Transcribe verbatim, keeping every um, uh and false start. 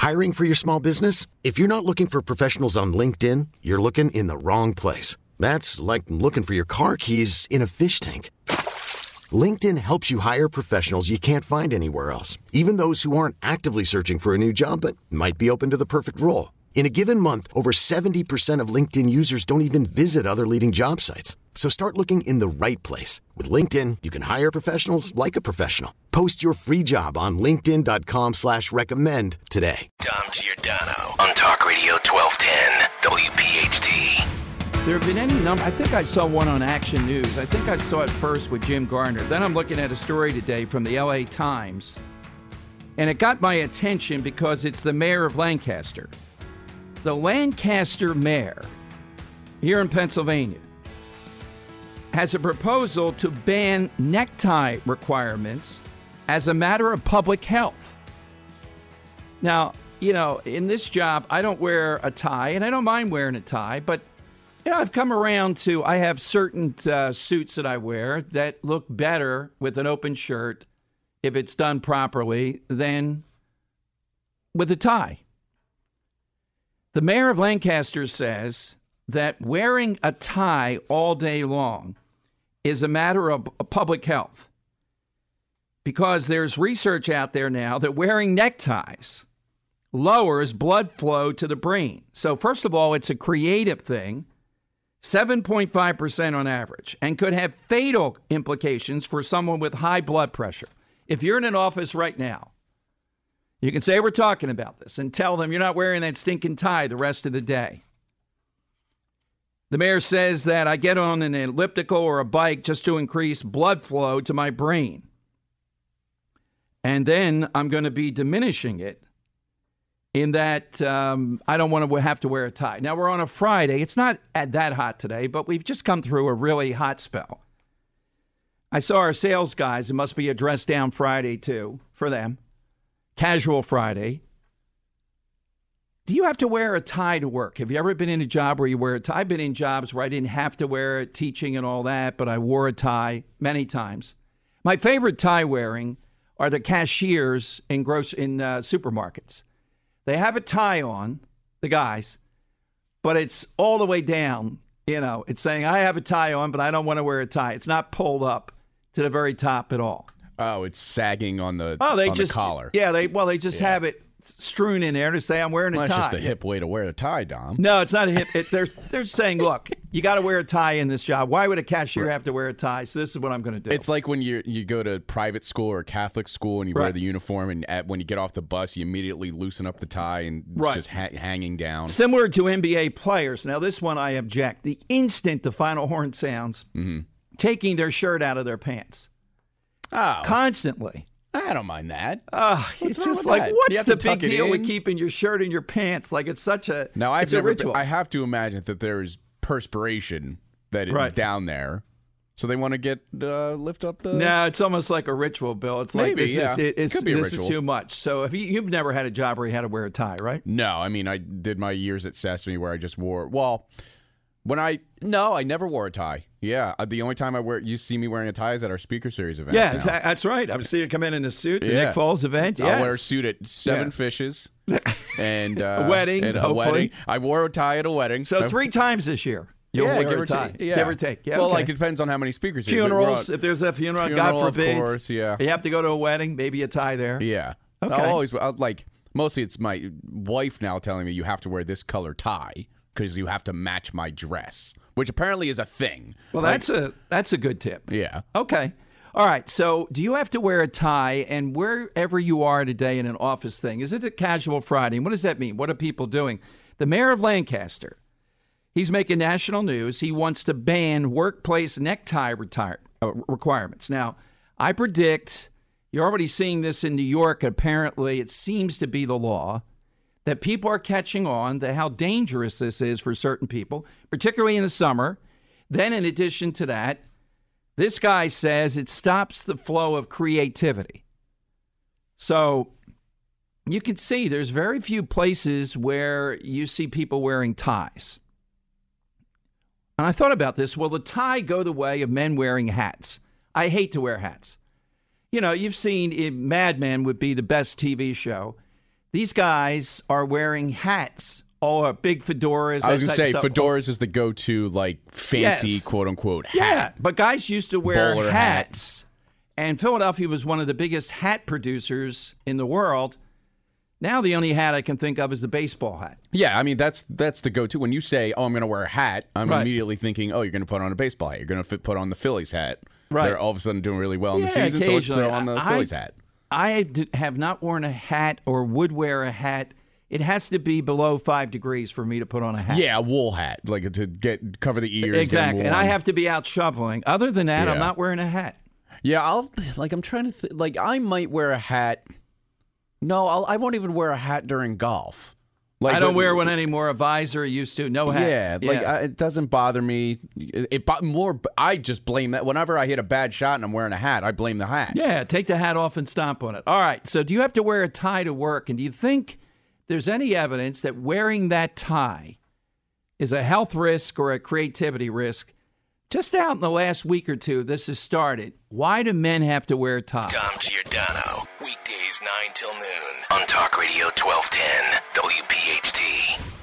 Hiring for your small business? If you're not looking for professionals on LinkedIn, you're looking in the wrong place. That's like looking for your car keys in a fish tank. LinkedIn helps you hire professionals you can't find anywhere else, even those who aren't actively searching for a new job but might be open to the perfect role. In a given month, over seventy percent of LinkedIn users don't even visit other leading job sites. So start looking in the right place. With LinkedIn, you can hire professionals like a professional. Post your free job on linkedin.com slash recommend today. Dom Giordano on Talk Radio twelve ten W P H T. There have been any number, I think I saw one on Action News. I think I saw it first with Jim Gardner. Then I'm looking at a story today from the L A Times. And it got my attention because it's the mayor of Lancaster. The Lancaster mayor here in Pennsylvania has a proposal to ban necktie requirements as a matter of public health. Now, you know, in this job, I don't wear a tie, and I don't mind wearing a tie, but, you know, I've come around to, I have certain uh, suits that I wear that look better with an open shirt, if it's done properly, than with a tie. The mayor of Lancaster says that wearing a tie all day long is a matter of public health because there's research out there now that wearing neckties lowers blood flow to the brain. So first of all, it's a creative thing, seven point five percent on average, and could have fatal implications for someone with high blood pressure. If you're in an office right now, you can say we're talking about this and tell them you're not wearing that stinking tie the rest of the day. The mayor says that I get on an elliptical or a bike just to increase blood flow to my brain. And then I'm going to be diminishing it in that um, I don't want to have to wear a tie. Now, we're on a Friday. It's not that hot today, but we've just come through a really hot spell. I saw our sales guys. It must be a dress down Friday, too, for them. Casual Friday. Do you have to wear a tie to work? Have you ever been in a job where you wear a tie? I've been in jobs where I didn't have to wear it, teaching and all that, but I wore a tie many times. My favorite tie wearing are the cashiers in gross in uh, supermarkets. They have a tie on, the guys, but it's all the way down. You know, it's saying, I have a tie on, but I don't want to wear a tie. It's not pulled up to the very top at all. Oh, it's sagging on the, oh, they on just, the collar. Yeah, they well, they just yeah. have it strewn in there to say I'm wearing a well, tie. That's just a hip way to wear a tie, Dom. No, it's not a hip. It, they're, they're saying, look, you got to wear a tie in this job. Why would a cashier right. have to wear a tie? So this is what I'm going to do. It's like when you you go to private school or Catholic school and you right. wear the uniform, and at, when you get off the bus, you immediately loosen up the tie and it's right. just ha- hanging down. Similar to N B A players. Now, this one I object. The instant the final horn sounds, mm-hmm. taking their shirt out of their pants. Oh. Constantly. I don't mind that. Uh, it's just like, that? What's the big deal with keeping your shirt in your pants? Like, it's such a, now, I've it's never a ritual. Been, I have to imagine that there's perspiration that is right. down there. So they want to get, uh, lift up the... No, it's almost like a ritual, Bill. It's Maybe, like, this, yeah. is, it, it's, Could be a this ritual. is too much. So if you, you've never had a job where you had to wear a tie, right? No, I mean, I did my years at Sesame where I just wore, well... When I, no, I never wore a tie. Yeah, the only time I wear, you see me wearing a tie is at our Speaker Series event. Yeah, now. That's right. I'm seeing you come in in a suit, the yeah. Nick Foles event. Yes. I'll wear a suit at Seven yeah. Fishes and uh, a wedding. And a hopefully. wedding. I wore a tie at a wedding. So no. three times this year. You'll yeah, wear give a or tie. take. Yeah. Give or take. Yeah, well, okay. like it depends on how many Speaker Series. Funerals. If there's a funeral, funeral God forbid. Of course, yeah. You have to go to a wedding. Maybe a tie there. Yeah. Okay. I'll always I'll, like. Mostly, it's my wife now telling me you have to wear this color tie because you have to match my dress, which apparently is a thing. Well, like, that's a that's a good tip. Yeah. Okay. All right. So, do you have to wear a tie? And wherever you are today in an office thing, is it a casual Friday? And what does that mean? What are people doing? The mayor of Lancaster, he's making national news. He wants to ban workplace necktie retire, uh, requirements. Now, I predict you're already seeing this in New York. Apparently, it seems to be the law that people are catching on to how dangerous this is for certain people, particularly in the summer. Then, in addition to that, this guy says it stops the flow of creativity. So you can see there's very few places where you see people wearing ties. And I thought about this. Will the tie go the way of men wearing hats? I hate to wear hats. You know, you've seen Mad Men would be the best T V show. these guys are wearing hats. Oh, uh, big fedoras. I was going to to say, fedoras is the go-to, like, fancy, Yes. quote-unquote, hat. Yeah, but guys used to wear Bowler hats. And Philadelphia was one of the biggest hat producers in the world. Now the only hat I can think of is the baseball hat. Yeah, I mean, that's that's the go-to. When you say, oh, I'm going to wear a hat, I'm Right. immediately thinking, oh, you're going to put on a baseball hat. You're going to put on the Phillies hat. Right. They're all of a sudden doing really well in the Yeah, season, so let's put occasionally. on the I- Phillies hat. I d- have not worn a hat or would wear a hat. It has to be below five degrees for me to put on a hat. Yeah, a wool hat, like to get cover the ears. get Exactly. And I warm. have to be out shoveling. Other than that, I'm Yeah. not wearing a hat. Yeah, I'll like. I'm trying to th- like. I might wear a hat. No, I'll, I won't even wear a hat during golf. Like I don't but- wear one anymore. A visor I used to. No hat. Yeah, like I, it doesn't bother me. It, it bo- more. I just blame that. Whenever I hit a bad shot and I'm wearing a hat, I blame the hat. Yeah, take the hat off and stomp on it. All right, so do you have to wear a tie to work? And do you think there's any evidence that wearing that tie is a health risk or a creativity risk? Just out in the last week or two, this has started. Why do men have to wear ties? Dom Giordano, weekdays nine till noon on Talk Radio twelve ten W P H T.